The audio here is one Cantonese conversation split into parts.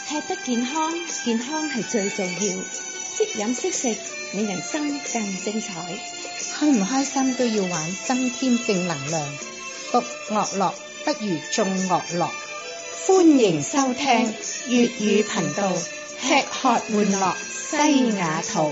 吃得健康，健康係最重要。識飲識食，令人生更精彩。 開唔開心都要玩，增添正能量。獨樂樂不如眾樂樂。歡迎收聽粵語頻道，吃喝玩樂西雅圖。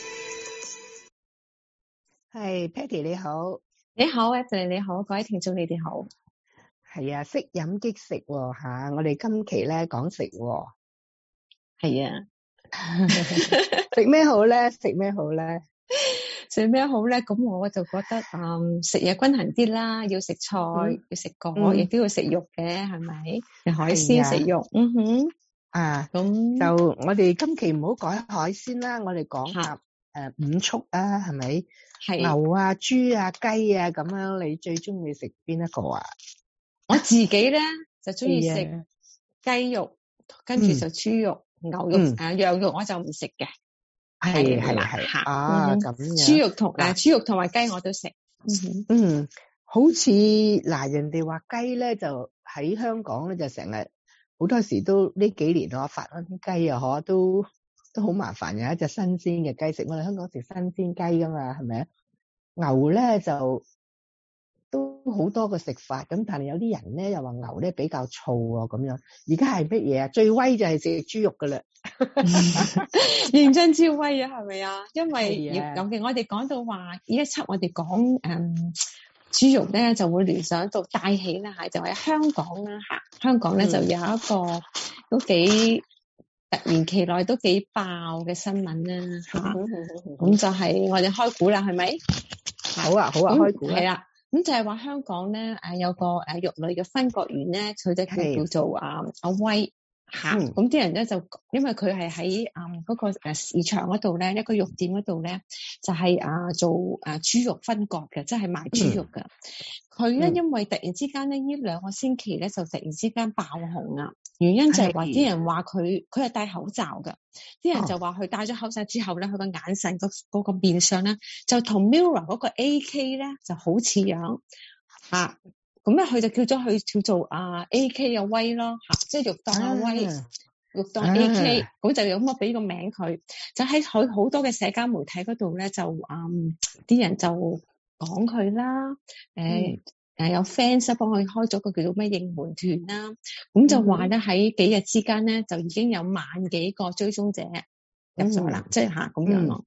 係 Patty 你好。 你好 Evelyn 你好，各位聽眾你哋好。 係啊，識飲激食吓，我哋今期咧講食。 係啊， 食咩好咧？食咩好咧？ 食咩好咧？咁我就覺得食嘢均衡啲啦，要食菜，要食果，亦都要食肉嘅，係咪？食海鮮，食肉。咁就我哋今期唔好講海鮮啦，我哋講下五畜啊，係咪？係牛啊、豬啊、雞啊咁樣，你最中意食邊一個啊？ 我自己咧就中意食雞肉，跟住就豬肉、牛肉、羊肉我就唔食嘅。係咁樣。 豬肉同埋雞我都食。 好似人哋話雞咧就喺香港咧就成日好多時都呢幾年發翻啲雞啊，都好麻煩嘅，一隻新鮮嘅雞食。我哋香港食新鮮雞噶嘛，係咪啊？牛咧就都好多個食法，咁但係有啲人咧又話牛咧比較燥啊咁樣。而家係乜嘢啊？最威就係食豬肉噶啦。 認真超威啊，係咪啊？因為尤其我哋講到話呢一輯我哋講豬肉咧，就會聯想到帶起啦吓，就係香港啦吓。香港咧就有一個都幾突然期內都幾爆嘅新聞啦吓。咁就係我哋開估啦，係咪？ 好啊，開估係啦。咁就係話香港咧有個肉類嘅分割員咧，佢就叫做阿威。咁啲人咧就因為佢係喺嗰個市場嗰度咧，一個肉店嗰度咧就係做豬肉分割嘅，即係賣豬肉嘅。佢咧因為突然之間咧呢兩個星期咧就突然之間爆紅啊，原因就係話啲人話佢係戴口罩嘅，啲人就話佢戴咗口罩之後咧，佢個眼神嗰個面相咧就同 Mirror 嗰個 AK 咧就好似樣咁咧，佢就叫做AK 阿威咯吓，即係肉檔阿威，肉檔 AK，咁就咁我俾個名佢，就喺佢好多嘅社交媒體嗰度咧，就啲人就講佢啦，有 fans 幫佢開咗個叫做咩應援團啦，咁就話咧喺幾日之間咧就已經有萬幾個追蹤者入咗啦，即係咁樣咯，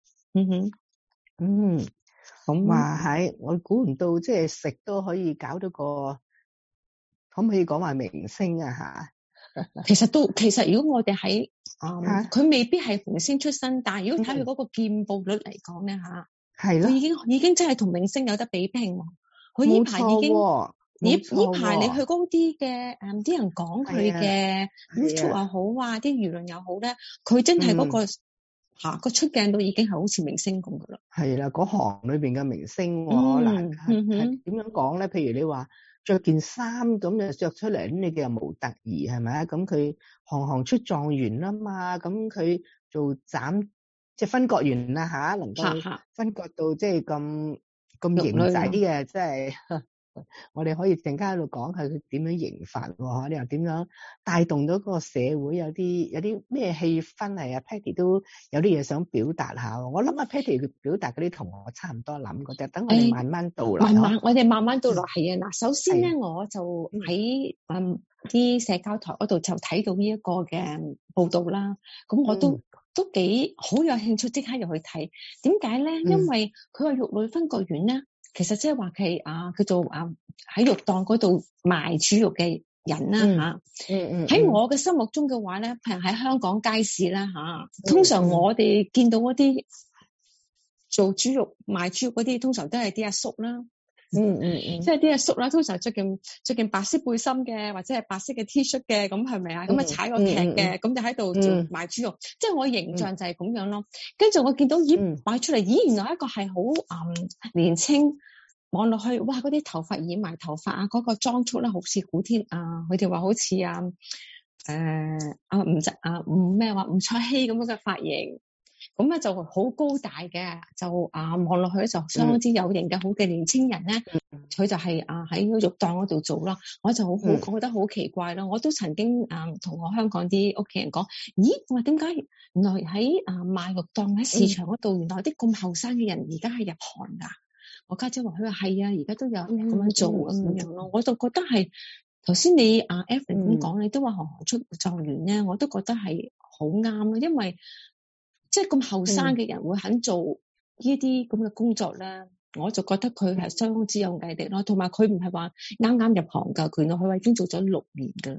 咁話喺我估唔到，即係食都可以搞到個，可唔可以講話明星啊吓？ 其實如果我哋喺佢未必係明星出身，但係如果睇佢嗰個見報率嚟講咧吓，係咯，佢已經真係同明星有得比拼。佢呢排已經呢排你去嗰啲嘅啲人講佢嘅 YouTube 又好啲輿論又好咧，佢真係嗰個。個出鏡都已經係好似明星咁噶啦，係啦， 嗰行裏邊嘅明星，可能係點樣講咧？譬如你話着件衫咁就着出嚟，咁你嘅模特兒係咪啊？咁佢行出狀元啦嘛，咁佢做即係分割員啦吓，能夠分割到即係咁型仔嘅，即係。我哋可以陣間喺度講下佢點樣型法喎，你又點樣帶動到個社會有啲咩氣氛係啊 Patty 都有啲嘢想表達下，我諗阿 Patty 佢表達嗰啲同我差唔多諗嘅啫，等我哋慢慢道來。 我哋慢慢道來係啊，嗱，首先咧我就喺啲社交台嗰度就睇到呢一個嘅報道啦，咁我都幾好有興趣，即刻入去睇。點解咧？因為佢話肉類分割員咧。其實即係話佢叫做喺肉檔嗰度賣豬肉嘅人啦吓，喺我嘅心目中嘅話咧，譬如喺香港街市啦吓，通常我哋見到嗰啲做豬肉賣豬肉嗰啲，通常都係啲阿叔啦，即係啲阿叔啦，通常着件白色背心嘅，或者係白色嘅 T 恤嘅，咁係咪啊？咁踩個屉嘅，咁就喺度做賣豬肉，即係我形象就係咁樣咯。跟住我見到擺出嚟，原來一個係好年青，望落去，哇！嗰啲頭髮染埋頭髮嗰個裝束咧，好似古天佢哋話好似吳卓羲咁樣嘅髮型。 咁咧就好高大嘅，就望落去咧就相當之有型嘅好嘅年青人咧，佢就係喺個肉檔嗰度做啦。我就好覺得好奇怪咯。我都曾經同我香港啲屋企人講，咦，我話點解原來喺賣肉檔喺市場嗰度，原來啲咁後生嘅人而家係入行㗎？我家姐話佢話係啊，而家都有咁樣做咁樣咯。我就覺得係頭先你Evelyn 咁講，你都話行行出狀元咧，我都覺得係好啱咯，因為即係咁後生嘅人會肯做呢啲咁嘅工作咧，我就覺得佢係相當之有毅力咯。同埋佢唔係話啱啱入行㗎，原來佢話已經做咗6年㗎啦。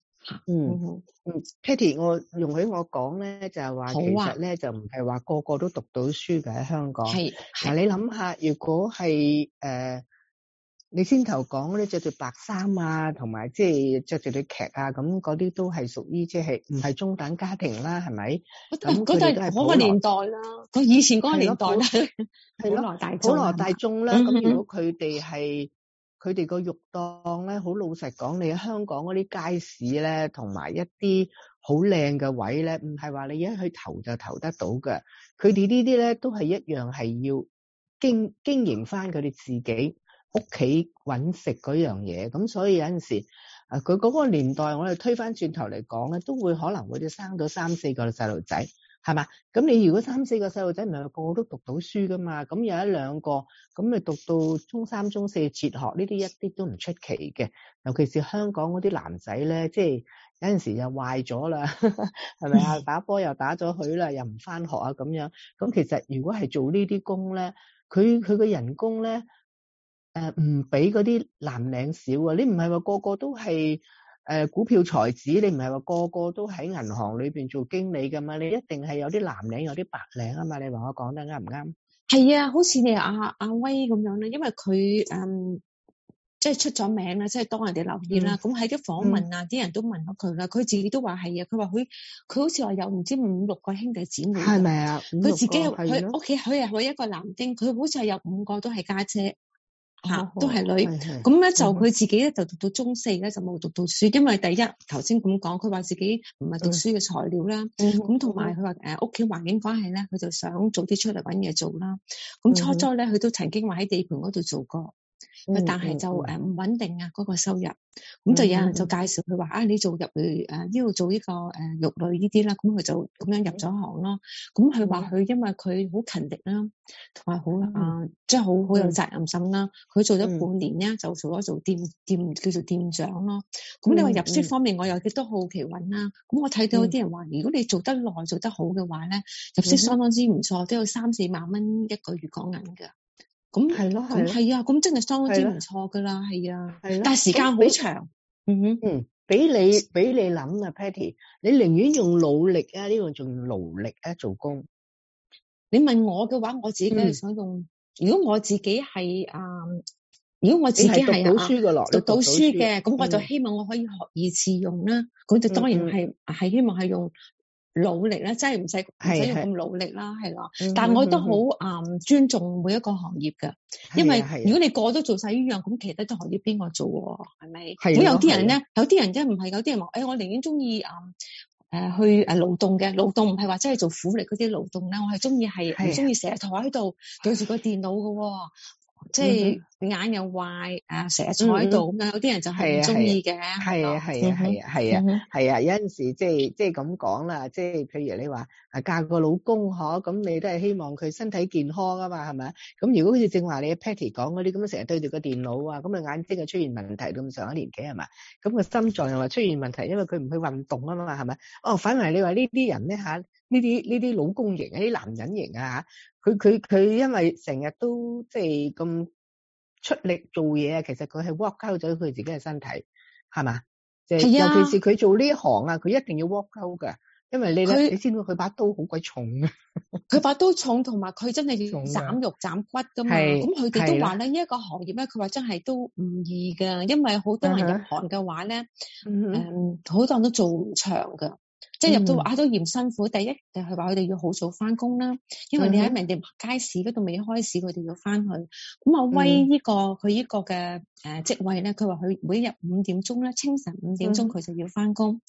Patty， 我容許我講咧，就係話其實咧就唔係話個個都讀到書嘅喺香港。係嗱，你諗下，如果係你先頭講咧着住白衫啊，同埋即係着住對屐啊，咁嗰啲都係屬於即係唔係中等家庭啦，係咪？咁佢哋都係嗰個年代啦，佢以前嗰個年代啦，係咯，普羅大眾啦。咁如果佢哋係佢哋個肉檔咧，好老實講，你喺香港嗰啲街市咧，同埋一啲好靚嘅位咧，唔係話你一去投就投得到嘅。佢哋呢啲咧都係一樣係要經營翻佢哋自己屋企揾食嗰樣嘢。咁所以有陣時佢嗰個年代，我哋推翻轉頭嚟講咧，都會可能會生到3、4個細路仔。係嘛？咁你如果3、4個細路仔唔係個個都讀到書噶嘛？咁有1、2個咁你讀到中3、中4哲學呢啲一啲都唔出奇嘅。尤其是香港嗰啲男仔咧，即係有陣時又壞咗啦，係咪啊？打波又打咗佢啦，又唔翻學啊咁樣。咁其實如果係做呢啲工咧，佢個人工咧唔比嗰啲藍領少啊！你唔係話個個都係股票才子，你唔係話個個都喺銀行裏邊做經理噶嘛？你一定係有啲藍領，有啲白領啊嘛？你話我講得啱唔啱？係啊，好似你阿威咁樣咧，因為佢即係出咗名啦，即係當人哋留意啦。咁喺啲訪問啊，啲人都問咗佢啦，佢自己都話係啊。佢話佢好似話有唔知5、6個兄弟姊妹，係咪啊？佢自己佢屋企佢係佢一個男丁，佢好似係有5個都係家姐。都係女，咁咧就佢自己咧就讀到中4咧就冇讀到書，因為第一頭先咁講，佢話自己唔係讀書嘅材料啦，咁同埋佢話屋企環境關係咧，佢就想早啲出嚟搵嘢做啦。咁初咧佢都曾經話喺地盤嗰度做過。但係就唔穩定啊，嗰個收入，咁就有人就介紹佢話你做入去呢度做呢個肉類呢啲啦，咁佢就咁樣入咗行咯。咁佢話佢因為佢好勤力啦，同埋好即係好有責任心啦。佢做咗半年咧，就做店叫做店長咯。咁你話入息方面，我有啲都好奇揾啦。咁我睇到有啲人話，如果你做得耐做得好嘅話咧，入息相當之唔錯，都有3、4萬蚊一個月講緊㗎。咁係咯，係啊，咁真係相當之唔錯噶啦，係啊，但係時間好長。俾你諗啊 ，Patty， 你寧願用努力啊，呢個仲用勞力啊做工？你問我嘅話，我自己梗係想用。如果我自己係如果我自己係讀到書嘅，咁我就希望我可以學以致用啦。咁就當然係希望係用努力啦，真係唔使用咁努力啦，係啦。但係我都好尊重每一個行業㗎，因為如果你個個都做晒呢樣，咁其他啲行業邊個做喎？係咪？咁有啲人咧，有啲人真係唔係，有啲人話我寧願中意去勞動嘅，勞動唔係話真係做苦力嗰啲勞動咧，我係中意係唔中意成日坐喺度對住個電腦㗎喎。即係眼又壞，成日坐喺度咁樣，有啲人就係唔中意嘅。係啊，有陣時即係咁講啦，即係譬如你話嫁個老公咁你都係希望佢身體健康啊嘛，係咪？咁如果好似正話你 Patty 講嗰啲咁成日對住個電腦啊，咁眼睛就出現問題，咁上一年紀係咪？咁個心臟又話出現問題，因為佢唔去運動啊嘛，係咪？反為你話呢啲人咧呢啲老公型啊，啲男人型啊佢因為成日都即係咁出力做嘢啊，其實佢係 work out 咗佢自己嘅身體，係嘛？即係尤其是佢做呢一行啊，佢一定要 work out 㗎，因為你知道佢把刀好鬼重啊，佢把刀重，同埋佢真係要斬肉斬骨㗎嘛。咁佢哋都話咧，呢一個行業咧，佢話真係都唔易㗎，因為好多人入行嘅話咧，好多人都做唔長㗎。即係入到都嫌辛苦。第一就係話佢哋要好早翻工啦，因為你喺人哋街市嗰度未開市，佢哋要翻去。咁阿威佢呢個嘅職位咧，佢話佢每日5點鐘咧，清晨5點鐘佢就要翻工。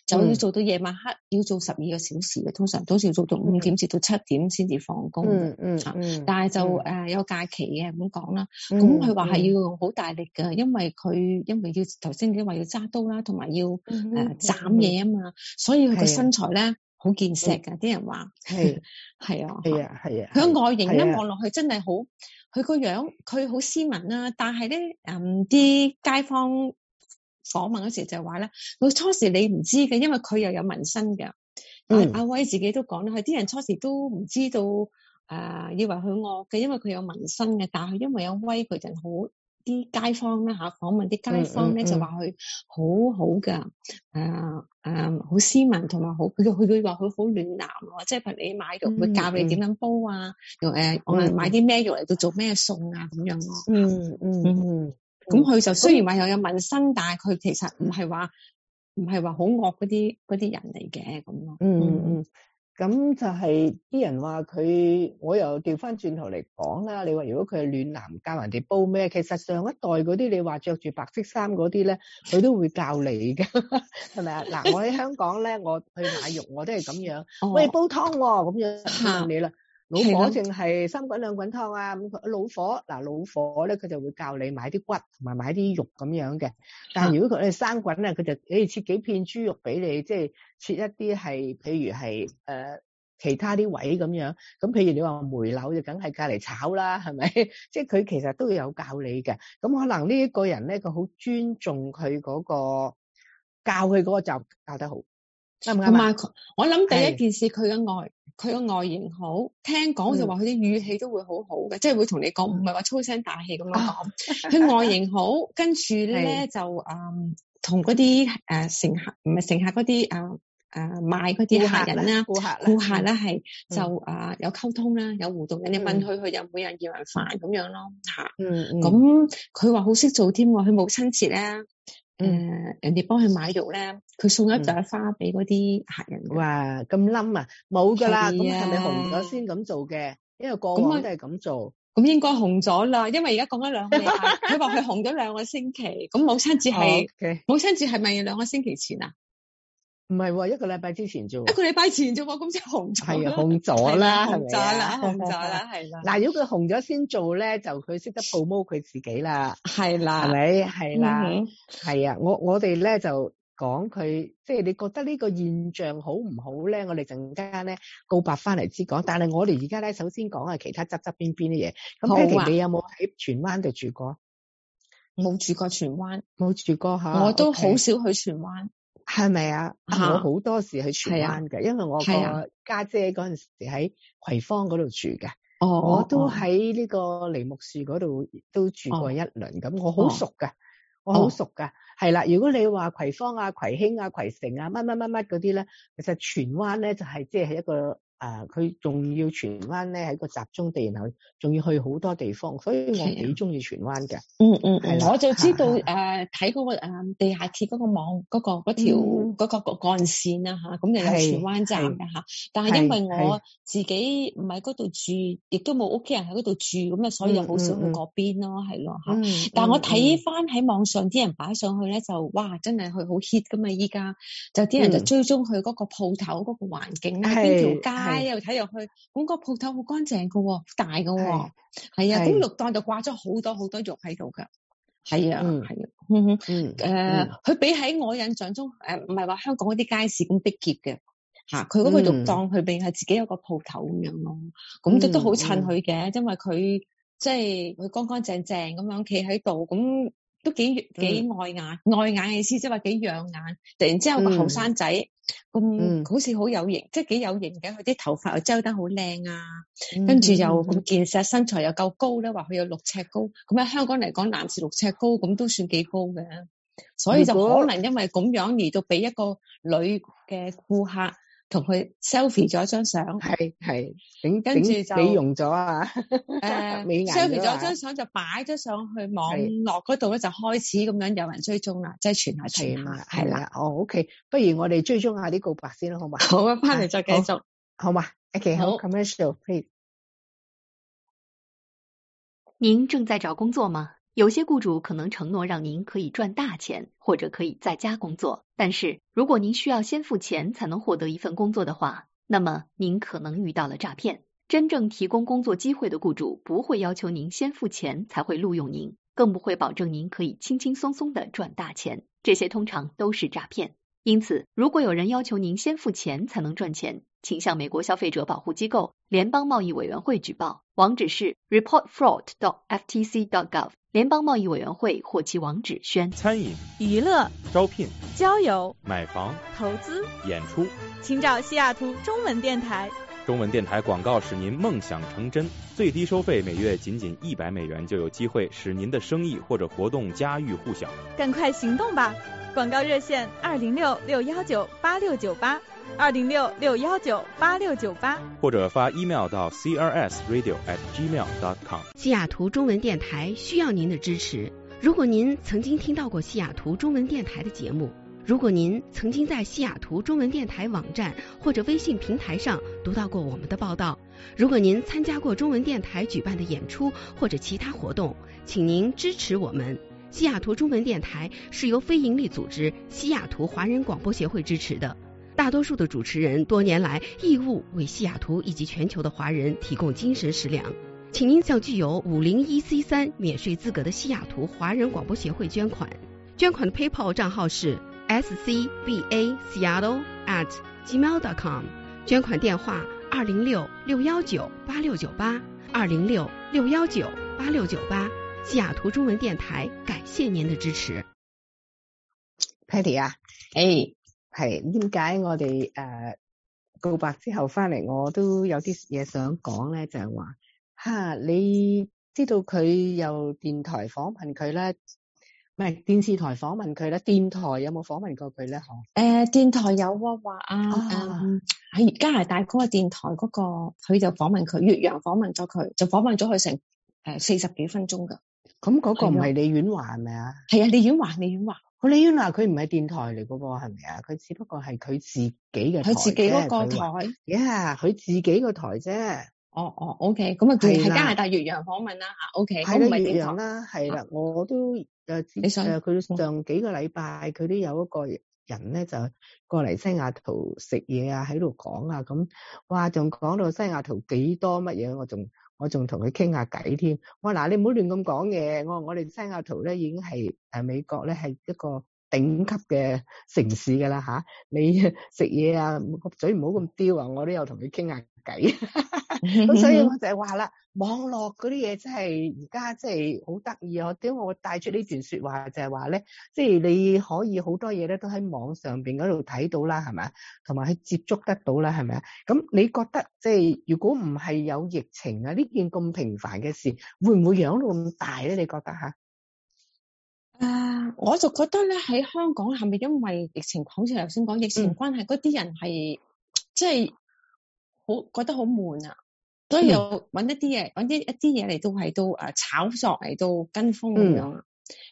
就要做到夜晚黑，要做12個小時嘅，通常都要做到5點至到7點先至放工嘅。但係就有假期嘅咁講啦。咁佢話係要用好大力㗎，因為要頭先你話要揸刀啦，同埋要斬嘢啊嘛，所以佢個身材咧好健碩㗎。啲人話係啊，佢個外形咧望落去真係好，佢個樣佢好斯文啦，但係咧啲街坊訪問嗰時就話咧，佢初時你唔知嘅，因為佢又有紋身嘅。阿威自己都講啦，佢啲人初時都唔知道，以為佢惡嘅，因為佢有紋身嘅。但係因為有威，佢人好，啲街坊咧訪問啲街坊咧就話佢好好㗎，好斯文同埋好，佢話佢好暖男喎，即係譬如你買肉會教你點樣煲啊，我買啲咩肉嚟到做咩餸啊咁樣咯。咁佢就雖然話又有紋身，但係佢其實唔係話好惡嗰啲人嚟嘅咁咯。 咁就係啲人話佢，我又調翻轉頭嚟講啦。你話如果佢係暖男教人哋煲咩，其實上一代嗰啲你話着住白色衫嗰啲咧，佢都會教你嘅，係咪啊？嗱，我喺香港咧，我去買肉我都係咁樣，喂，煲湯喎，咁樣問你啦。老火淨係3滾2滾湯啊，咁老火咧佢就會教你買啲骨同埋買啲肉咁樣嘅。但係如果佢係生滾咧，佢就切幾片豬肉俾你，即係切一啲係譬如係其他啲位咁樣。咁譬如你話梅柳就梗係教嚟炒啦，係咪？即係佢其實都有教你嘅。咁可能呢一個人咧，佢好尊重佢嗰個教佢嗰個就教得好，啱唔啱？同埋我諗第一件事佢嘅外形好，聽講就話佢啲語氣都會好好嘅，即係會同你講，唔係話粗聲大氣咁樣講。佢外形好，跟住咧就同嗰啲乘客唔係乘客嗰啲賣嗰啲客人啦，顧客咧係就有溝通啦，有互動嘅。你問佢又每人要人飯咁樣咯嚇。咁佢話好識做添喎，佢母親節咧。人哋幫佢買肉咧，佢送一朵花俾嗰啲客人。哇， 咁冧啊！冇噶啦，咁係咪紅咗先咁做嘅？因為過往都係咁做。 咁應該紅咗啦，因為而家講緊2個禮拜，佢話佢紅咗2個星期。咁母親節係咪2個星期前啊？ 唔係喎，1個禮拜之前啫喎。 1個禮拜前啫喎，咁即係紅咗。 係啊，紅咗啦，係咪啊？紅咗啦，係啦。 嗱，如果佢紅咗先做咧，就佢識得 promote 佢自己啦。 係啦， 係咪？係啦，係啊。我哋咧就講佢，即係你覺得呢個現象好唔好咧？我哋陣間咧告白翻嚟先講。但係我哋而家咧首先講下其他側邊啲嘢。咁 Patty 你有冇喺荃灣度住過？ 冇住過荃灣， 冇住過嚇。 我都好少去荃灣。 係咪啊？我好多時去荃灣嘅，因為我個家姐嗰陣時喺葵芳嗰度住嘅。我都喺呢個梨木樹嗰度都住過一輪，咁我好熟㗎。我好熟㗎。係啦，如果你話葵芳啊、葵興啊、葵城啊、乜嗰啲咧，其實荃灣咧就係即係一個佢仲要荃灣咧係個集中地，然後仲要去好多地方，所以我幾中意荃灣嘅。 我就知道睇嗰個地下鐵嗰個網嗰條嗰個幹線啦嚇，咁就有荃灣站嘅嚇。但係因為我自己唔喺嗰度住，亦都冇屋企人喺嗰度住，咁啊所以就好少去嗰邊咯，係咯嚇。但係我睇翻喺網上啲人擺上去咧，就哇真係佢好 hit 噶嘛！依家就啲人就追蹤佢嗰個鋪頭嗰個環境啦，邊條街又睇入去，咁個鋪頭好乾淨噶喎，大噶喎，係啊，咁6檔就掛咗好多好多肉喺度噶，係啊，係啊，佢比喺我印象中唔係話香港嗰啲街市咁逼傑嘅嚇，佢嗰個肉檔佢並係自己有個鋪頭咁樣咯，咁都好襯佢嘅，因為佢即係佢乾乾淨淨咁樣企喺度咁。都幾礙眼嘅意思，即係話幾養眼。突然之間有個後生仔咁，好似好有型，即係幾有型嘅。佢啲頭髮又遮得好靚啊，跟住又咁健碩，身材又夠高咧，話佢有6尺高。咁喺香港嚟講，男士6尺高咁都算幾高嘅。所以就可能因為咁樣而到俾一個女嘅顧客同佢 selfie 咗一張相， 係跟住就美容咗啊 ，selfie 咗張相就擺咗上去網絡嗰度咧，就開始咁樣有人追蹤啦，即係傳下，係啦。 OK， 不如我哋追蹤下啲告白先啦，好嘛？ 好啊，翻嚟再繼續， 好嘛 ？OK， 好 ，commercial，please。 您正在找工作嗎？ 有些雇主可能承诺让您可以赚大钱，或者可以在家工作，但是如果您需要先付钱才能获得一份工作的话，那么您可能遇到了诈骗。真正提供工作机会的雇主不会要求您先付钱才会录用您，更不会保证您可以轻轻松松地赚大钱，这些通常都是诈骗。因此，如果有人要求您先付钱才能赚钱，请向美国消费者保护机构联邦贸易委员会举报，网址是 reportfraud.ftc.gov。联邦贸易委员会或其网址宣餐饮、 娱乐、 招聘、 交友、 买房、 投资、 演出， 请找西雅图中文电台。 中文电台广告使您梦想成真，最低收费每月仅$100就有机会使您的生意或者活动家喻户晓。 赶快行动吧！广告热线206-619-8698，206-619-8698， 或者发 email 到 crsradio@gmail.com。 西雅图中文电台需要您的支持。如果您曾经听到过西雅图中文电台的节目，如果您曾经在西雅图中文电台网站或者微信平台上读到过我们的报道，如果您参加过中文电台举办的演出或者其他活动，请您支持我们。西雅图中文电台是由非营利组织西雅图华人广播协会支持的，大多数的主持人多年来义务为西雅图以及全球的华人提供精神食粮。请您向具有501C3免税资格的西雅图华人广播协会捐款，捐款的 PayPal 账号是scbaseattle@gmail.com， 捐款电话206-619-8698 206-619-8698。西雅图中文電台感謝您的支持。 Patty 啊，係點解我哋告白之後翻嚟，我都有啲嘢想講咧，就係話你知道佢有電台訪問佢咧，唔係電視台訪問佢咧，電台有冇訪問過佢咧？ 電台有啊，話喺加拿大嗰個電台嗰個，佢就訪問佢，越洋訪問咗佢，就訪問咗佢成40幾分鐘㗎。 咁嗰個唔係李婉華係咪啊？ 係啊，李婉華。 李婉華佢唔係電台嚟嗰個係咪啊？佢只不過係佢自己嘅台， 佢自己嗰個台。 佢自己個台啫。 OK， 咁啊，係加拿大越洋訪問啦嚇。OK， 係啦，越洋啦，係啦，我都佢上幾個禮拜佢都有一個人咧就過嚟西雅圖食嘢啊，喺度講啊，咁哇仲講到西雅圖幾多乜嘢，我仲同佢傾下偈添。我話嗱，你唔好亂咁講嘢。我哋西雅圖咧已經係美國咧係一個頂級嘅城市㗎啦嚇。你食嘢啊，個嘴唔好咁刁啊。我都有同佢傾下偈。咁所以我就係話啦，網絡嗰啲嘢真係而家真係好得意啊！點解我帶出呢段説話就係話咧，即係你可以好多嘢咧都喺網上邊嗰度睇到啦，係咪啊？同埋去接觸得到啦，係咪啊？咁你覺得即係如果唔係有疫情啊，呢件咁平凡嘅事，會唔會養到咁大咧？你覺得嚇？ 我就覺得咧喺香港係咪因為疫情，好似頭先講疫情關係，嗰啲人係即係好覺得好悶啊！所以又揾一啲嘢嚟到係到炒作嚟到跟風咁樣啊。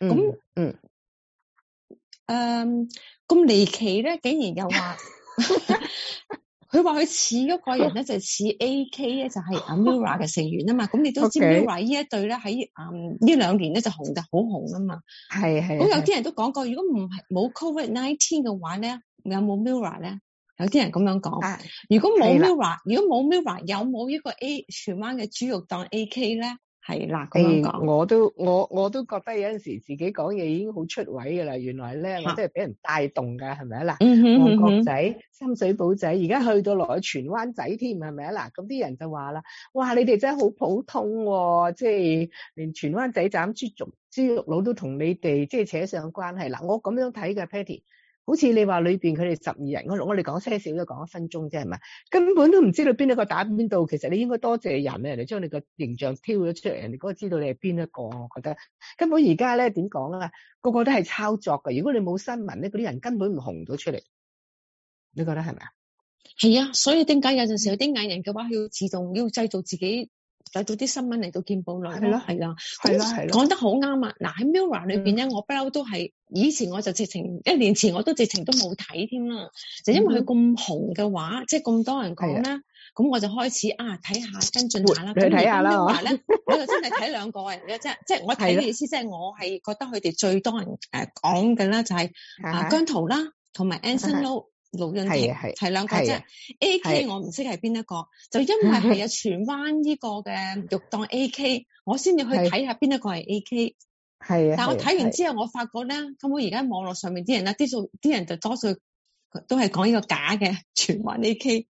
咁離奇咧，竟然又話佢話佢似嗰個人咧，就似 AK 咧，就係MIRROR 嘅成員啊嘛。咁你都知 MIRROR 呢一隊咧喺呢2年咧就紅得好紅啊嘛。係。咁有啲人都講過，如果唔係冇 COVID-19 嘅話咧，有冇 MIRROR 咧？有啲人咁樣講。如果冇 MIRROR，有冇呢個荃灣嘅豬肉檔 AK 咧？係啦，咁樣講。 我都覺得有陣時自己講嘢已經好出位噶啦。原來咧，我真係俾人帶動噶，係咪啊？嗱，旺角仔、深水埗仔，而家去到落去荃灣仔添，係咪啊？嗱，咁啲人就話啦，哇，你哋真係好普通喎，即係連荃灣仔斬豬肉佬都同你哋即係扯上關係。嗱，我咁樣睇嘅 Patty。好似你話裏邊佢哋12人，我哋講些少都講1分鐘啫，係咪？根本都唔知道邊一個打邊度。其實你應該多謝人啊，人哋將你個形象挑咗出嚟，人哋嗰個知道你係邊一個。我覺得根本而家咧點講啊，個個都係操作嘅。如果你冇新聞咧，嗰啲人根本唔紅到出嚟。你覺得係咪啊？ 係啊，所以點解有陣時有啲藝人嘅話，佢要自動要製造自己。製造啲新聞嚟到見報率咯，係啦，講得好啱啊！嗱喺 MIRROR 裏邊咧，我不嬲都係以前我就直情1年前我都直情都冇睇添啦，就因為佢咁紅嘅話，即係咁多人講咧， 咁我就開始睇下跟進下啦。 你睇下啦， 話咧，我就真係睇兩個嘅，即係我睇嘅意思，即係我係覺得佢哋最多人講嘅啦，就係姜濤啦，同埋 Anson Lo 盧潤婷係兩個啫。AK 我唔識係邊一個，就因為係有荃灣呢個嘅肉檔 AK， 我先至去睇下邊一個係 AK。係啊，但我睇完之後，我發覺咧，根本而家網絡上面啲人咧，啲人就多數都係講呢個假嘅荃灣 AK。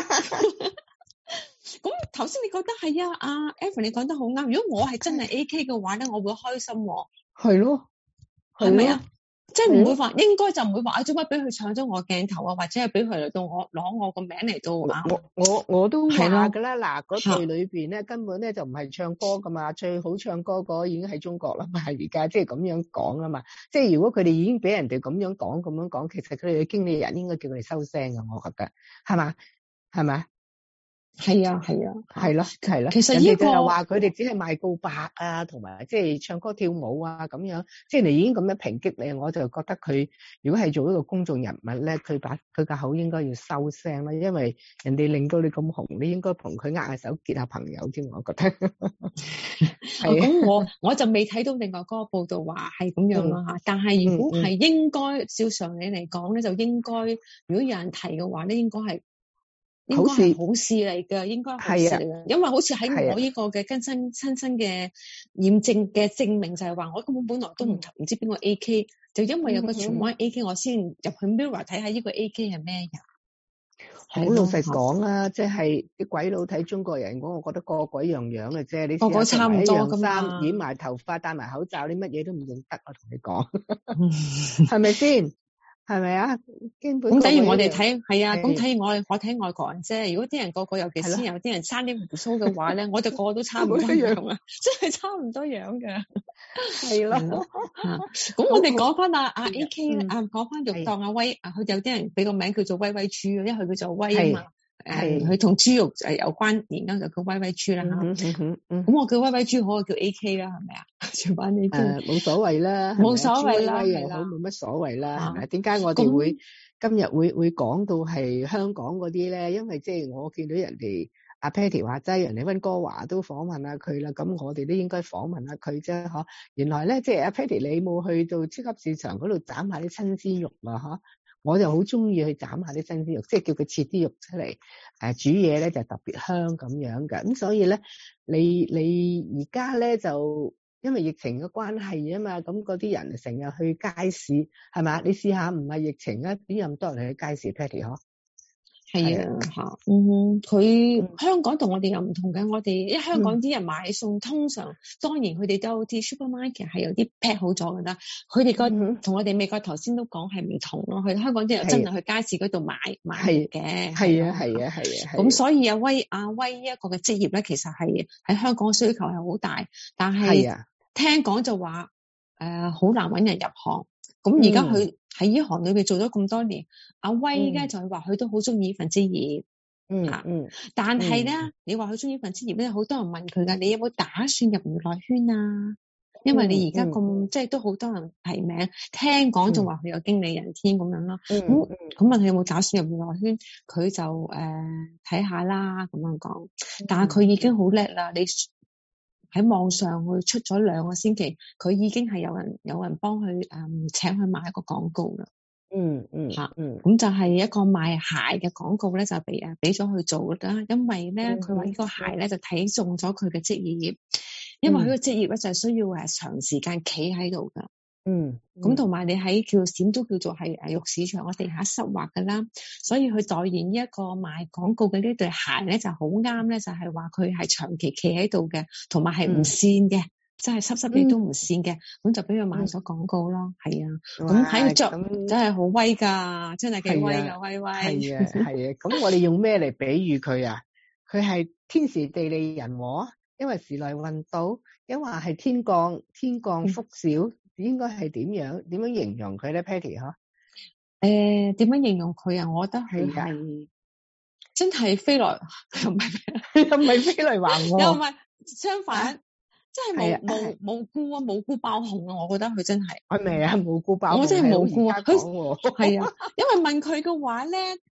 咁頭先你覺得係阿 Evan 你講得好啱。如果我係真係 AK 嘅話咧，我會開心喎。係咯，係咪啊？即係唔會話，應該就唔會話做乜俾佢搶咗我鏡頭啊，或者係俾佢嚟到我攞我個名嚟到我都話噶啦。嗱，嗰隊裏邊咧根本咧就唔係唱歌噶嘛，最好唱歌嗰已經喺中國啦嘛，而家即係咁樣講啊嘛。即係如果佢哋已經俾人哋咁樣講，其實佢哋嘅經理人應該叫佢哋收聲噶，我覺得係嘛？係咪？係啊，係咯。其實呢個就話佢哋只係賣告白啊，同埋即係唱歌跳舞啊咁樣，即係你已經咁樣抨擊你，我就覺得佢如果係做一個公眾人物咧，佢個口應該要收聲啦，因為人哋令到你咁紅，你應該同佢握下手結下朋友添，我覺得。咁我就未睇到另外嗰個報道話係咁樣啦吓，但係如果係應該照常理嚟講咧，就應該如果有人提嘅話咧，應該係好事嚟嘅，應該係好事嚟嘅，因為好似喺我呢個嘅親身嘅驗證嘅證明就係話，我根本本來都唔知邊個 AK， 就因為有個荃灣 AK， 我先入去 Mirror 睇下呢個 AK 係咩人。好老實講啦，即係啲鬼佬睇中國人，我覺得個鬼樣樣嘅啫，你個個差唔多噶嘛，染埋頭髮，戴埋口罩，你乜嘢都唔用得，我同你講，係咪先？係咪啊？咁等於我哋睇，係啊，咁睇我睇外國人啫。如果啲人個個，尤其是有啲人生啲鬍鬚嘅話咧，我哋個個都差唔多樣啊，真係差唔多樣噶。係咯。咁我哋講翻阿 AK 咧，講翻肉檔阿威，佢有啲人俾個名叫做威威豬，因為佢叫做威啊嘛。佢同豬肉有關聯，咁就叫威威豬啦吓。咁我叫威威豬好，我叫 AK 啦，係咪啊？全版 AK 冇所謂啦，冇所謂啦，又好冇乜所謂啦，係咪？點解我哋會今日會講到係香港嗰啲咧？因為即係我見到人哋阿 Patty 話齋，人哋溫哥華都訪問下佢啦，咁我哋都應該訪問下佢啫，嗬？原來咧，即係阿 Patty 你冇去到超級市場嗰度斬下啲新鮮肉啊，嗬？我就好中意去斬下啲新鮮肉，即係叫佢切啲肉出嚟，煮嘢咧就特別香咁樣嘅。咁所以咧，你而家咧就因為疫情嘅關係啊嘛，咁嗰啲人成日去街市係咪？你試下唔係疫情啊，邊有咁多人去街市 Patty 嗬？係啊，吓，佢香港同我哋又唔同嘅，我哋因為香港啲人買餸，通常當然佢哋都有啲 supermarket 係有啲 pack 好咗噶啦，佢哋個同我哋美國頭先都講係唔同咯，佢香港啲人真係去街市嗰度買嘅，係啊，咁所以阿威呢一個嘅職業咧，其實係喺香港嘅需求係好大，但係聽講就話好難搵人入行。咁而家佢喺呢行裏邊做咗咁多年，阿威咧就係話佢都好中意呢份職業，但係咧，你話佢中意呢份職業咧，好多人問佢噶，你有冇打算入娛樂圈啊？因為你而家咁即係都好多人提名，聽講就話佢有經理人添咁樣咯。咁問佢有冇打算入娛樂圈，佢就睇下啦咁樣講。但係佢已經好叻啦，你喺網上佢出咗2個星期，佢已經係有人幫佢請佢買一個廣告啦。咁就係一個賣鞋嘅廣告咧，就俾咗佢做啦。因為咧，佢話呢個鞋咧就睇中咗佢嘅職業，因為佢個職業咧就係需要長時間企喺度噶。咁同埋你喺叫點都叫做係肉市場嘅地下濕滑噶啦，所以佢代言呢一個賣廣告嘅呢對鞋咧就好啱咧，就係話佢係長期企喺度嘅，同埋係唔跣嘅，即係濕地都唔跣嘅，咁就俾佢買咗廣告咯。係啊，咁睇佢着真係好威噶，真係幾威噶，威威。係啊，咁我哋用咩嚟比喻佢啊？佢係天時地利人和，因為時來運到，因為係天降福少。應該係點樣形容佢咧 Patty 嗬？點樣形容佢啊？我覺得佢係真係飛來，又唔係飛來橫禍，又唔係相反，真係無辜爆紅啊！我覺得佢真係係咪啊？無辜爆紅，我真係無辜啊！佢係啊，因為問佢嘅話咧，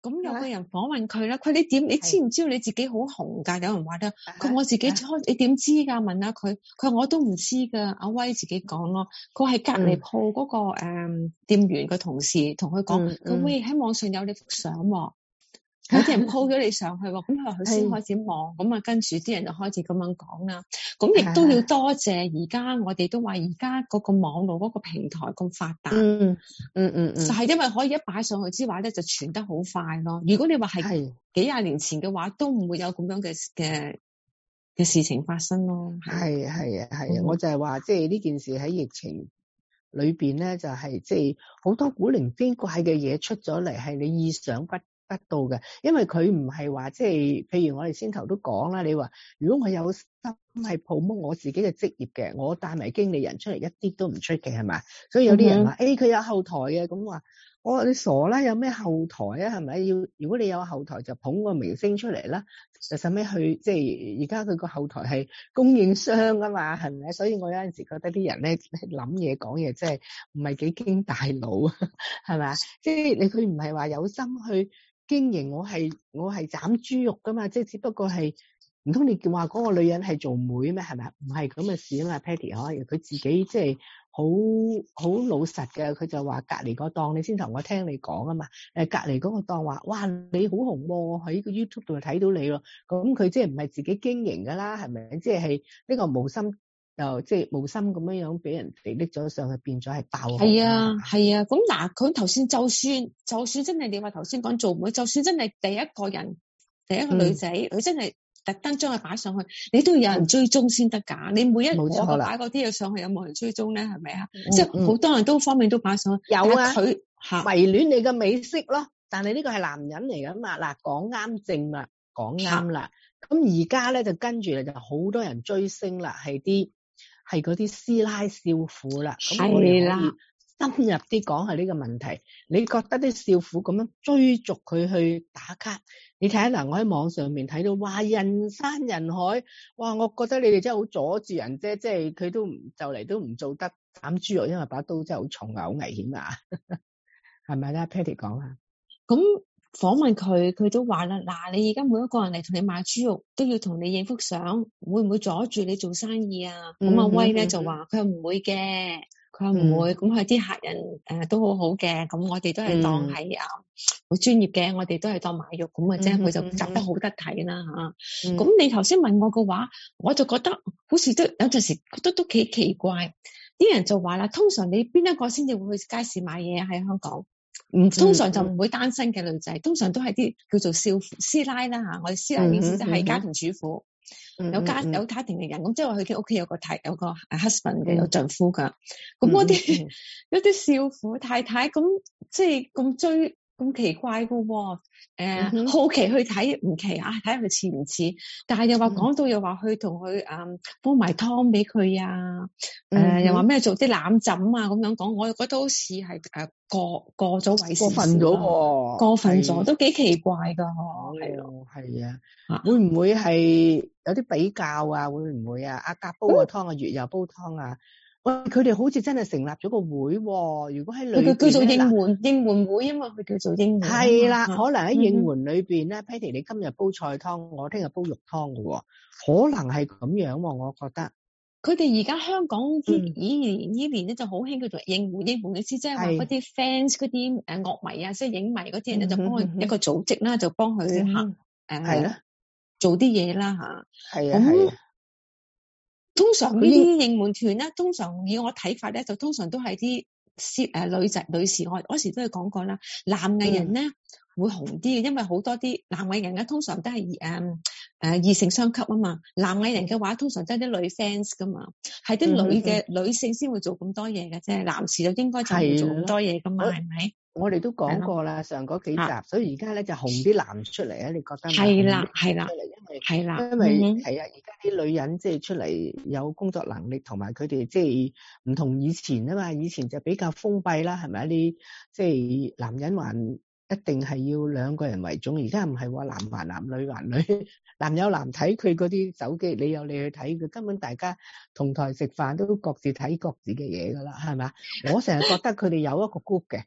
咁有個人訪問佢啦，佢你知唔知道你自己好紅㗎？有人話咧，佢我自己你點知㗎？問下佢，佢話我都唔知㗎。阿威自己講咯，佢係隔離鋪嗰個店員嘅同事同佢講，佢喂喺網上有你幅相喎。有啲人 po 咗你上去喎，咁佢話佢先開始望，咁啊跟住啲人就開始咁樣講啦。咁亦都要多謝而家我哋都話而家嗰個網絡嗰個平台咁發達，就係因為可以一擺上去之話咧，就傳得好快咯。如果你話係幾廿年前嘅話，都唔會有咁樣嘅事情發生咯。 係，我就係話即係呢件事喺疫情裏邊咧，就係即係好多古靈精怪嘅嘢出咗嚟，係你意想不到嘅，因為佢唔係話即係，譬如我哋先頭都講啦，你話如果我有心係 promote 我自己嘅職業嘅，我帶埋經理人出嚟一啲都唔出奇係咪？所以有啲人話，佢有後台嘅，咁話我話你傻啦，有咩後台啊？係咪如果你有後台就捧個明星出嚟啦，就使咩去即係而家佢個後台係供應商啊嘛，係咪？所以我有陣時覺得啲人咧諗嘢講嘢真係唔係幾經大腦，係咪？即係佢唔係話有心去經營，我係斬豬肉噶嘛，即係只不過係唔通你叫話嗰個女人係做妹咩？係咪？唔係咁嘅事啊嘛 ，Patty 可以佢自己即係好老實嘅，佢就話隔離個檔，你先頭我聽你講啊嘛，隔離嗰個檔話，哇你好紅喎，喺個 YouTube 度睇到你咯，咁佢即係唔係自己經營噶啦，係咪？即係呢個無心。就即係無心咁樣俾人哋拎咗上去，變咗係爆紅。 係啊，咁嗱，佢頭先就算真係你話頭先講做妹，就算真係第一個女仔，佢真係特登將佢擺上去，你都要有人追蹤先得㗎。你每一個擺嗰啲嘢上去，有冇人追蹤咧？係咪啊？即係好多人都方面都擺上去。 有啊，佢迷戀你嘅美色咯。但係呢個係男人嚟㗎嘛？嗱，講啱正啦，講啱啦。咁而家咧就跟住就好多人追星啦，係嗰啲師奶少婦啦，咁我哋可以深入啲講下呢個問題。你覺得啲少婦咁樣追逐佢去打卡，你睇下嗱，我喺網上面睇到，哇，人山人海，哇，我覺得你哋真係好阻住人啫，即係佢都就嚟都唔做得斬豬肉，因為把刀真係好重啊，好危險啊，係咪咧 ？Patty 講下。 咁訪問佢都話啦，嗱，你而家每一個人嚟同你買豬肉，都要同你影幅相，會唔會阻住你做生意啊？咁阿威咧就話佢唔會嘅，佢話唔會，咁佢啲客人都好好嘅，咁我哋都係當係好專業嘅，我哋都係當買肉咁嘅啫，佢就執得好得體啦嚇。咁你頭先問我嘅話，我就覺得好似都有陣時覺得都幾奇怪，啲人就話啦，通常你邊一個先至會去街市買嘢喺香港？通常就唔會單身嘅女仔，通常都係啲叫做少婦師奶啦嚇。我哋師奶意思即係家庭主婦，有家庭嘅人，咁即係話佢嘅屋企有個 husband 嘅，有丈夫㗎。咁嗰啲有啲少婦太太咁，即係咁追咁奇怪㗎喎。好奇去睇唔奇啊，睇下佢似唔似，但係又話講到又話去同佢煲埋湯俾佢啊，又話咩做啲攬枕啊咁樣講，我又覺得好似係過咗位， 過分咗喎， 過分咗都幾奇怪㗎，係咯，係啊，會唔會係有啲比較啊？會唔會啊？阿甲煲個湯啊，月又煲湯啊？喂，佢哋好似真係成立咗個會喎。如果喺裏邊，佢叫做應援會啊嘛，佢叫做應援。 係啦，可能喺應援裏邊咧，Patty 你今日煲菜湯，我聽日煲肉湯嘅喎，可能係咁樣喎，我覺得。 佢哋而家香港呢年咧就好興叫做應援意思，即係話嗰啲 fans 嗰啲樂迷啊，即係影迷嗰啲人咧就幫佢一個組織啦，就幫佢行係啦， 做啲嘢啦嚇。 係啊。 通常呢啲應援團咧，通常以我睇法咧，就通常都係啲女士，我嗰時都係講過啦。男藝人咧會紅啲嘅，因為好多啲男藝人咧通常都係異性相吸啊嘛。男藝人嘅話，通常都係啲女 fans 噶嘛，係啲女性先會做咁多嘢嘅啫。男士就應該就唔做咁多嘢噶嘛，係咪？ 我哋都講過啦，上嗰幾集，所以而家咧就紅啲男出嚟啊！你覺得係啦， 因為係啊，而家啲女人即係出嚟有工作能力，同埋佢哋即係唔同以前啊嘛，以前就比較封閉啦，係咪？啲即係男人還一定係要兩個人為重，而家唔係話男還男，女還女，男有男睇佢嗰啲手機，你有你去睇佢，根本大家同台食飯都各自睇各自嘅嘢噶啦，係咪？我成日覺得佢哋有一個 group 嘅。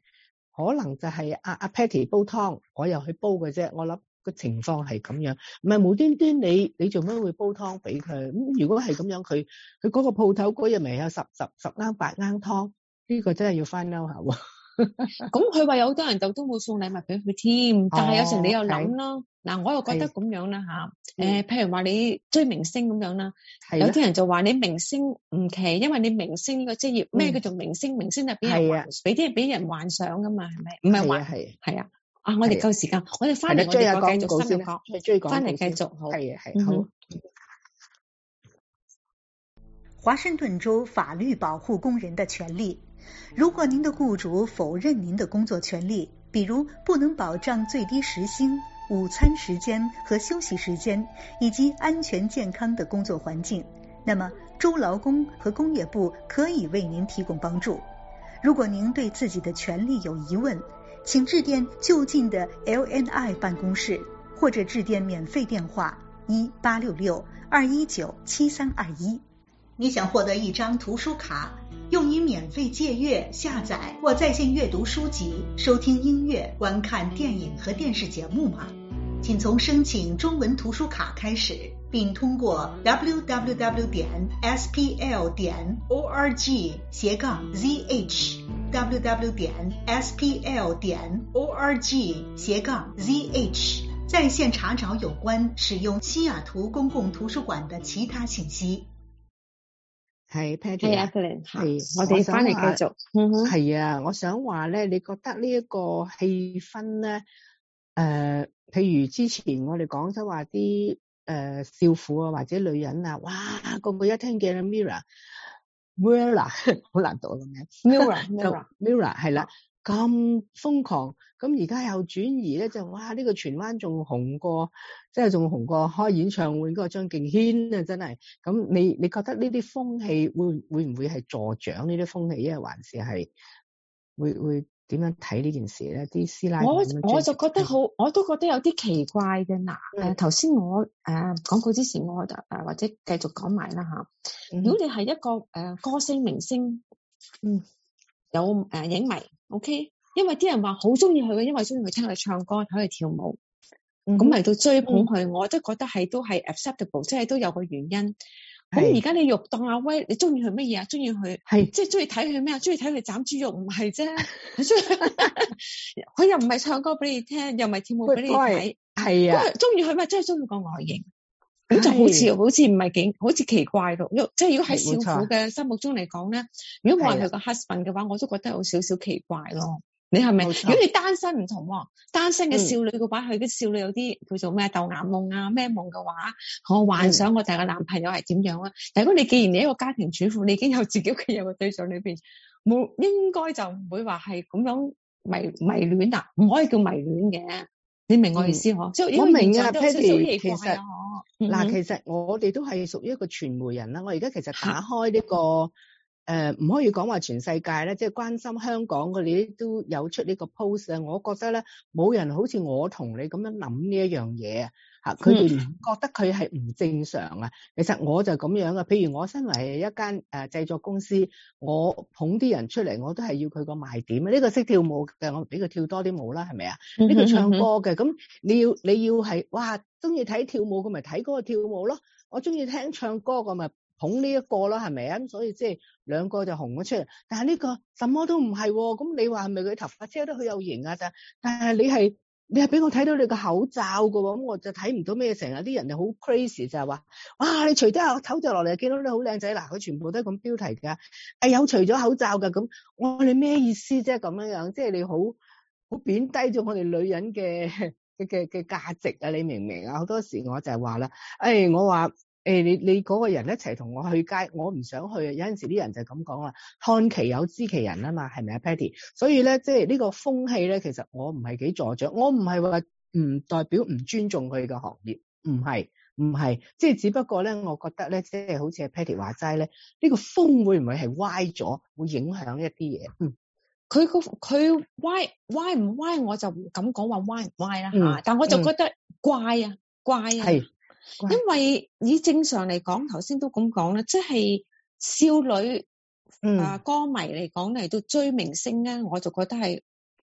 可能就係阿 Patty 煲湯，我又去煲嘅啫。我諗個情況係咁樣，唔係無端端你做咩會煲湯俾佢？咁如果係咁樣，佢嗰個鋪頭嗰日咪有十羹八羹湯，呢個真係要翻嬲下喎。 咁佢話有好多人就都冇送禮物俾佢添，但係有時你又諗咯，嗱我又覺得咁樣啦吓，譬如話你追明星咁樣啦，有啲人就話你明星唔奇，因為你明星呢個職業咩叫做明星？明星就俾人幻想噶嘛，係咪？唔係幻係啊。啊，我哋夠時間，我哋翻嚟我哋繼續深入講，翻嚟繼續好。 係好。 華盛頓州法律保護工人的權利。如果您的雇主否認您的工作權利，比如不能保障最低時薪、午餐時間和休息時間，以及安全健康的工作環境，那麼州勞工和工業部可以為您提供幫助。如果您對自己的權利有疑問，請致電就近的 LNI 辦公室，或者致電免費電話1866-219-7321。你想獲得一張圖書卡，用於免費借閱、下載或在線閱讀書籍、收聽音樂、觀看電影和電視節目嗎？請從申請中文圖書卡開始，並通過 www.spl.org/zh www.spl.org/zh 在線查找有關使用西雅圖公共圖書館的其他信息。 係 Patty， 係我哋翻嚟繼續。 係啊，我想話咧，你覺得呢一個氣氛咧，譬如之前我哋講咗話啲少婦啊或者女人啊，哇個個一聽見 Mirror 好難讀嘅名 Mirror 係啦，咁瘋狂，咁而家又轉移咧，就哇呢個荃灣仲紅過，即係仲紅過開演唱會嗰個張敬軒啊，真係。咁你覺得呢啲風氣會唔會係助長呢啲風氣，因為還是係會點樣睇呢件事咧？啲師奶我就覺得我都覺得有啲奇怪嘅。嗱，頭先我廣告之前我或者繼續講埋啦吓。如果你係一個歌星明星，有影迷 ，OK， 因為啲人話好中意佢嘅，因為中意佢聽佢唱歌，睇佢跳舞，咁嚟到追捧佢，我都覺得都係 acceptable， 即係都有個原因。咁而家你肉當阿威，你中意佢乜嘢啊？中意佢即係中意睇佢咩啊？中意睇佢斬豬肉唔係啫，佢又唔係唱歌俾你聽，又唔係跳舞俾你睇，係啊，中意佢咩？真係中意個外形，咁就好似唔係幾好似奇怪咯。即係如果喺少婦嘅心目中嚟講咧，如果我係佢個 husband 嘅話，我都覺得有少少奇怪咯。你係咪？如果你單身唔同，單身嘅少女嘅話，佢啲少女有啲叫做咩豆芽夢啊咩夢嘅話，我幻想我第個男朋友係點樣啊？但如果你既然你一個家庭主婦，你已經有自己屋企有個對象裏邊，冇應該就唔會話係咁樣迷戀啊，唔可以叫迷戀嘅。你明我意思嗬？即係我明啊 ，Patty， 其實我哋都係屬於一個傳媒人啦。我而家其實打開呢個。唔可以講話全世界咧，即係關心香港嗰啲都有出呢個 post 啊。我覺得咧，冇人好似我同你咁樣諗呢一樣嘢啊。佢哋唔覺得佢係唔正常啊。其實我就咁樣啊。譬如我身為一間製作公司，我捧啲人出嚟，我都係要佢個賣點啊。呢個識跳舞嘅，我俾佢跳多啲舞啦，係咪啊？呢個唱歌嘅，咁你要係哇，中意睇跳舞，咁咪睇嗰個跳舞咯。我中意聽唱歌，咁咪捧呢一個啦，係咪啊？咁所以即係兩個就紅咗出嚟。但係呢個什麼都唔係，咁你話係咪佢頭髮遮得佢有型啊？但係你係俾我睇到你個口罩㗎喎，咁我就睇唔到咩。成日啲人就好 crazy 就係話，哇！你除低個口罩落嚟，見到你好靚仔，嗱佢全部都係咁標題㗎。有除咗口罩㗎，咁我話你咩意思啫？咁樣即係你好貶低咗我哋女人嘅價值啊！你明唔明啊？好多時我就係話啦，我話。你嗰個人一齊同我去街，我唔想去。有陣時啲人就咁講啦，看其有知其人啊嘛，係咪啊 Patty？ 所以咧，即係呢個風氣咧，其實我唔係幾助長，我唔係話唔代表唔尊重佢嘅行業，唔係，即係只不過咧，我覺得咧，即係好似阿 Patty 話齋咧，呢個風會唔會係歪咗，會影響一啲嘢？ 佢歪唔歪，我就唔敢講話歪唔歪啦吓，但我就覺得怪啊。因為以正常嚟講，頭先都咁講啦，即係少女歌迷嚟講嚟到追明星咧，我就覺得係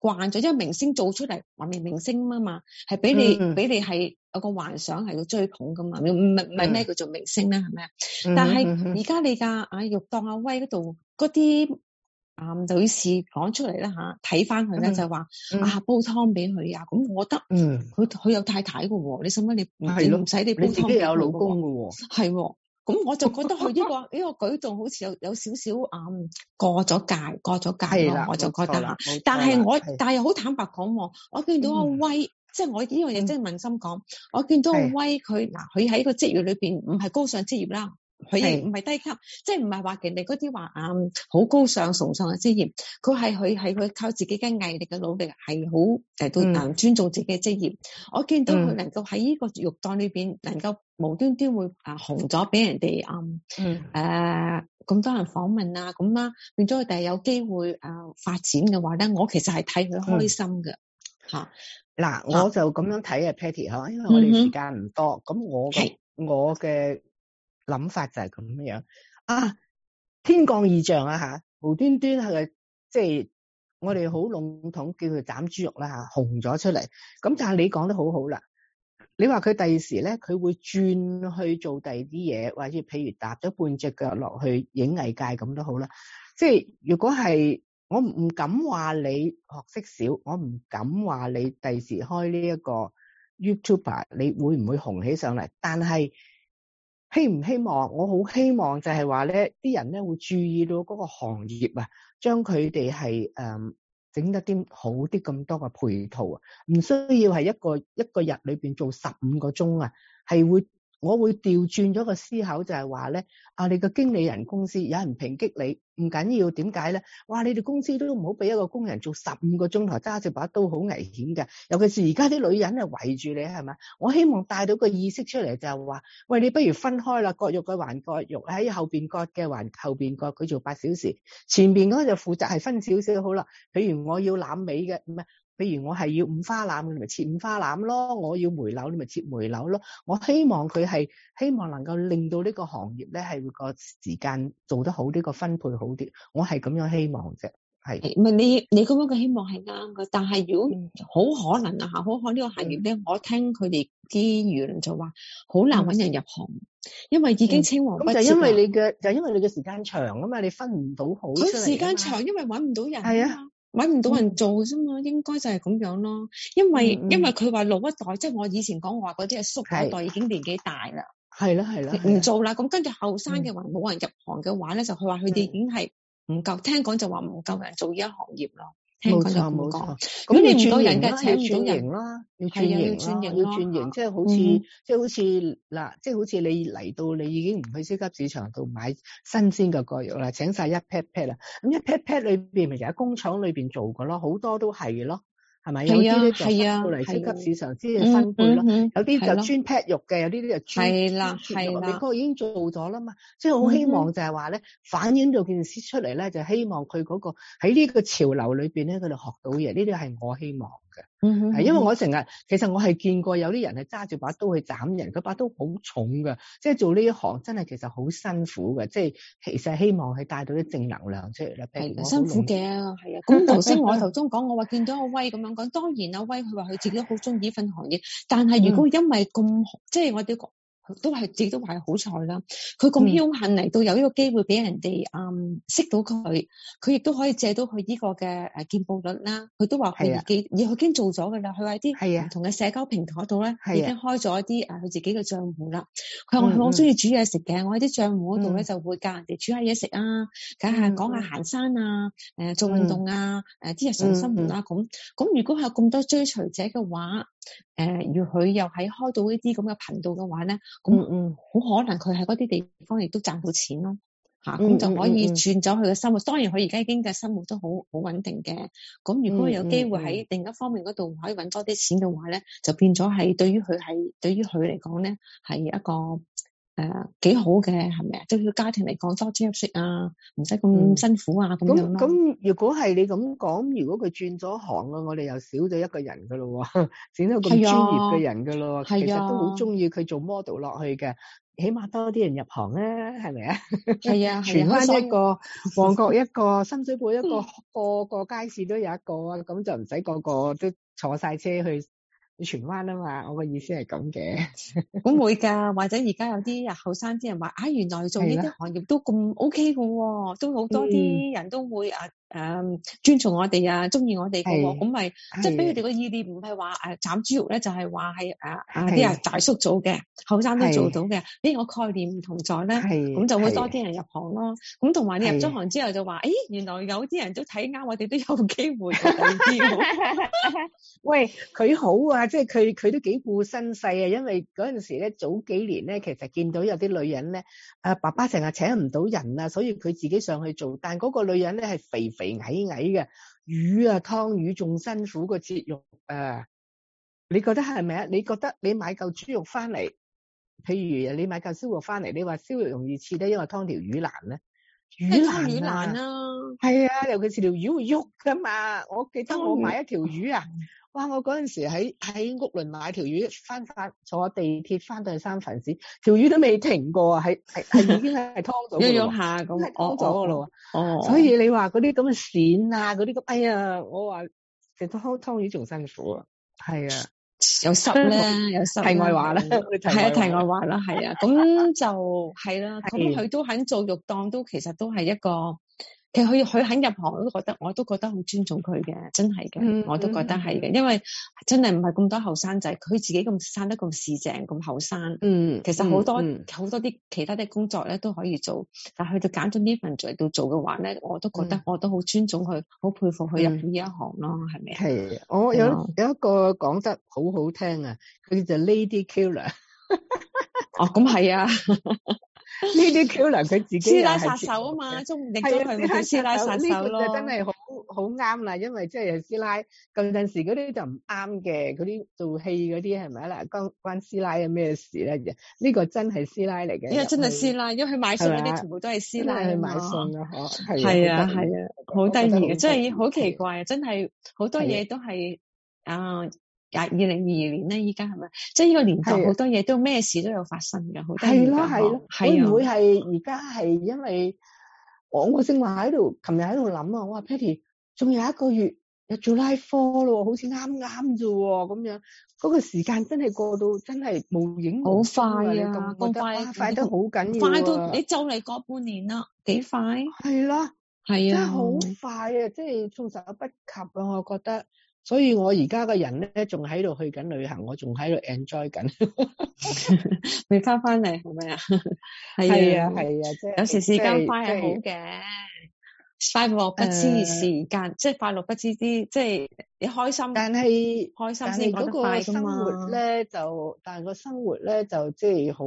慣咗，因為明星做出嚟話明星啊嘛，係俾你係有個幻想係要追捧噶嘛，唔係咩叫做明星咧，係咪啊？但係而家你嘅肉檔阿威嗰度嗰啲女士講出嚟啦吓，睇翻佢咧就話煲湯俾佢啊，咁我覺得佢有太太噶喎，你使乜你唔使你煲湯？ 你自己有老公噶喎， 係喎。咁我就覺得佢呢個舉動好似有少少過咗界咯，我就覺得嚇。但係好坦白講，我見到阿威，即係我呢樣嘢真係問心講，我見到阿威佢喺個職業裏邊唔係高尚職業啦，佢亦唔係低級，即係唔係話人哋嗰啲話好高尚崇尚嘅職業，佢靠自己嘅毅力嘅努力係好都尊重自己嘅職業。我見到佢能夠喺呢個肉檔裏邊能夠無端端會紅咗，俾人哋咁多人訪問啊，咁啦，變咗佢哋有機會發展嘅話咧，我其實係睇佢開心嘅嚇。 嗱，我就咁樣睇Patty 嚇，因為我哋時間唔多，咁我嘅諗法就係咁樣天降異象啊嚇，無端端係即係我哋好籠統叫佢斬豬肉啦嚇，紅咗出嚟。咁但係你講得好好啦，你話佢第時咧，佢會轉去做第二啲嘢，或者譬如踏咗半隻腳落去影藝界咁都好啦。即係如果係我唔敢話你學識少，我唔敢話你第時開呢一個 YouTuber 你會唔會紅起上嚟，但係希唔希望，我好希望就係話咧，啲人咧會注意到嗰個行業啊，將佢哋係整得啲好啲咁多嘅配套啊，唔需要係一個日裏邊做15個鐘啊，我會調轉咗個思考，就係話咧，你個經理人公司有人抨擊你，唔緊要，點解咧？哇！你哋公司都唔好俾一個工人做15個鐘頭揸住把刀，好危險嘅。尤其是而家啲女人係圍住你，係咪？我希望帶到個意識出嚟，就係話，喂，你不如分開啦，割肉嘅還割肉，喺後邊割嘅還後邊割，佢做8小時，前邊嗰個就負責係分少少好啦。譬如我要攬尾嘅，唔係。譬如我係要5花腩，你咪切5花腩咯；我要梅柳，你咪切梅柳咯。我希望希望能夠令到呢個行業咧係會個時間做得好啲，個分配好啲。我係咁樣希望啫，係。唔係你咁樣嘅希望係啱嘅，但係如果好可能好可能呢個行業咧，我聽佢哋啲輿論就話好難搵人入行，因為已經青黃不接啦。 就因為你嘅時間長啊嘛，你分唔到好出嚟。 佢時間長，因為搵唔到人。 係啊。 搵唔到人做啫嘛，應該就係咁樣咯。因為佢話老一代，即係我以前講話嗰啲係叔嗰一代已經年紀大啦， 係啦， 唔做啦。咁跟住後生嘅話冇人入行嘅話咧，就佢話佢哋已經係唔夠，聽講就話唔夠人做呢一行業咯。 冇錯。 咁你唔夠人嘅，請唔到人啦，要轉型，即係好似嗱，即係好似你嚟到你已經唔去超級市場度買新鮮嘅割肉啦，請晒一 pat 啦，咁一 pat 裏邊咪就喺工廠裏邊做嘅咯，好多都係咯。係咪？有啲咧就到嚟超級市場先至分配咯，有啲就專 pat 肉嘅，有啲就專切肉。你嗰個已經做咗啦嘛，即係好希望就係話咧，反映到件事出嚟咧，就希望佢嗰個喺呢個潮流裏邊咧，佢哋學到嘢。呢啲係我希望嘅。係因為我其實我係見過有啲人係揸住把刀去斬人，嗰把刀好重㗎，即係做呢一行真係其實好辛苦嘅，即係其實希望係帶到啲正能量出嚟啦。 係辛苦嘅，係啊。咁頭先我頭中講，我話見到阿威咁樣講，當然阿威佢話佢自己都好中意呢份行業，但係如果因為咁即係我哋都係自己都話係好彩啦。佢咁僥倖嚟到有呢個機會俾人哋識到佢亦都可以借到佢呢個嘅見報率啦。佢都話佢已經做咗噶啦。佢喺啲唔同嘅社交平台度咧已經開咗一啲佢自己嘅賬戶啦。佢話我好中意煮嘢食嘅，我喺啲賬戶嗰度咧就會教人哋煮下嘢食啊，講下行山啊，做運動啊，啲日常生活啊咁。如果係有咁多追隨者嘅話，如佢又喺開到呢啲咁嘅頻道嘅話咧，咁好可能佢喺嗰啲地方亦都賺到錢咯，咁就可以轉走佢嘅生活。當然佢而家已經嘅生活都好穩定嘅。咁如果有機會喺另一方面嗰度可以搵多啲錢嘅話咧，就變咗係對於佢嚟講咧係一個幾好嘅，係咪啊？對於家庭嚟講多啲休息啊，唔使咁辛苦啊咁樣咯。 咁如果係你咁講，如果佢轉咗行啊，我哋又少咗一個人噶咯，少咗咁專業嘅人噶咯。其實都好中意佢做 model 落去嘅。 起碼多啲人入行啊，係咪啊？ 係啊， 荃灣一個，旺角一個，深水埗一個，個街市都有一個啊，咁就唔使個個都坐晒車去荃灣啊嘛，我個意思係咁嘅。 咁會㗎，或者而家有啲後生啲人話，原來做呢啲行業都咁 OK 嘅喎，都好多啲人都會尊重我哋啊，中意我哋嘅喎，咁咪即係俾佢哋個意念唔係話斬豬肉咧，就係話係啲人大叔做嘅，後生都做到嘅，呢個概念唔同在咧，咁就會多啲人入行咯。咁同埋你入咗行之後就話，原來有啲人都睇啱我哋都有機會嘅。 喂，佢好啊，即係佢都幾顧身世啊，因為嗰陣時咧早幾年咧，其實見到有啲女人咧，爸爸成日請唔到人啊，所以佢自己上去做，但嗰個女人咧係肥肥矮矮嘅，魚啊湯魚仲辛苦過切肉啊！你覺得係咪啊？你覺得你買嚿豬肉翻嚟，譬如你買嚿燒肉翻嚟，你話燒肉容易切咧，因為湯條魚難咧？ 魚難啊！ 係啊，尤其是條魚會喐噶嘛。我記得我買一條魚啊，哇！我嗰陣時喺屋崙買條魚，坐地鐵翻到去三藩市，條魚都未停過啊，係已經係湯咗嘅咯， 喐下咁， 係湯咗嘅咯。所以你話嗰啲咁嘅鱔啊，嗰啲咁，哎呀，我話其實湯魚仲辛苦啊，係啊。 有濕咧，有濕。題外話啦，係啊，題外話啦，係啊，咁就係啦。咁佢都肯做肉檔，都其實都係一個。其實佢肯入行，我都覺得好尊重佢嘅，真係嘅，我都覺得係嘅，因為真係唔係咁多後生仔，佢自己咁生得咁市正咁後生，其實好多啲其他啲工作咧都可以做，但係佢就揀咗呢份嚟到做嘅話咧，我都覺得我都好尊重佢，好佩服佢入呢一行咯，係咪？ 係，我有一個講得好好聽啊，佢就 Lady Killer。 哦，咁係啊。 呢啲 killer 佢自己師奶殺手啊嘛，中譯咗佢咪叫師奶殺手咯。 呢個就真係好啱啦，因為即係師奶嗰陣時嗰啲就唔啱嘅，嗰啲做戲嗰啲係咪啦？關師奶有咩事咧？呢個真係師奶嚟嘅。因為真係師奶，因為佢買餸嗰啲全部都係師奶去買餸啊！係啊，好得意嘅，真係好奇怪啊！真係好多嘢都係2022年咧，依家係咪？即係呢個年代好多嘢都咩事都有發生嘅，好得意㗎。係咯，會唔會係而家係因為我正話喺度，琴日喺度諗啊，我話 Patty 仲有1個月又做拉科咯，好似啱啫喎，咁樣嗰個時間真係過到真係無影無蹤啊！好快啊，咁快得好緊要，快到你就嚟過半年啦，幾快？係啦，係啊，真係好快啊！即係措手不及啊，我覺得。所以我而家嘅人咧，仲喺度去緊旅行，我仲喺度 enjoy 緊。未翻嚟係咪啊？係啊，即係有時時間快係好嘅，快樂不知時間，即係快樂不知啲，即係你開心。但係開心先覺得快㗎嘛。但係個生活咧就即係好。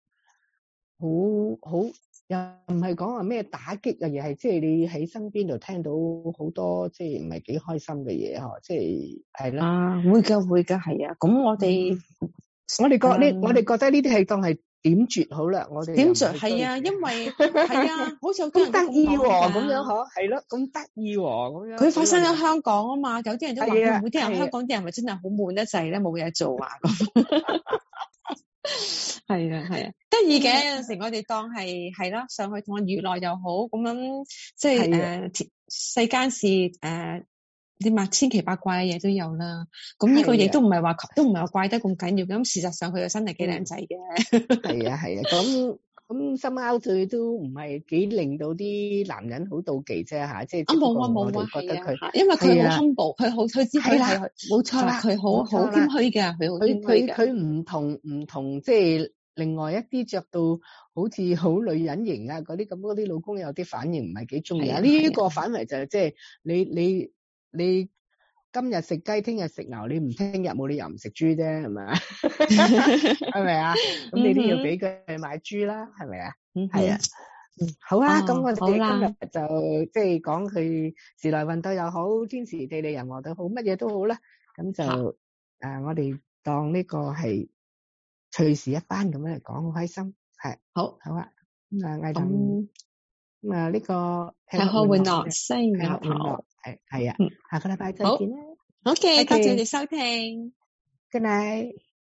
又唔係講話咩打擊啊，而係即係你喺身邊度聽到好多即係唔係幾開心嘅嘢嗬，即係係啦。會㗎係啊。咁我哋覺得呢啲係當係點綴好啦。我哋點綴係啊，因為係啊，好似好多人咁得意喎，咁樣嗬，係咯，咁得意喎，咁樣。佢發生喺香港啊嘛，有啲人都話會唔會啲人香港啲人咪真係好悶得滯咧，冇嘢做啊咁。係啊，得意嘅。有陣時我哋當係啦，上去當娛樂又好，咁樣即係世間事啲乜千奇百怪嘅嘢都有啦。咁呢個嘢都唔係話怪得咁緊要嘅。咁事實上佢個身係幾靚仔嘅。係啊，咁深奧佢都唔係幾令到啲男人好妒忌啫吓，即係冇覺得佢，因為佢好 humble，佢知佢係冇錯啦，佢好謙虛嘅，佢唔同即係另外一啲着到好似好女人型啊嗰啲咁，嗰啲老公有啲反應唔係幾中意啊。呢個反為就係即係你今日食雞，聽日食牛，你唔聽日冇理由唔食豬啫，係咪啊？係咪啊？咁你都要俾佢買豬啦，係咪啊？係啊。好啊，咁我哋今日就即係講佢時來運到又好，天時地利人和都好，乜嘢都好啦。咁就我哋當呢個係趣事一班咁樣嚟講，好開心。係好啊。艾頓呢個吃喝玩樂西雅圖。係啊，下個禮拜再見啦。OK，多謝你收聽。Good night。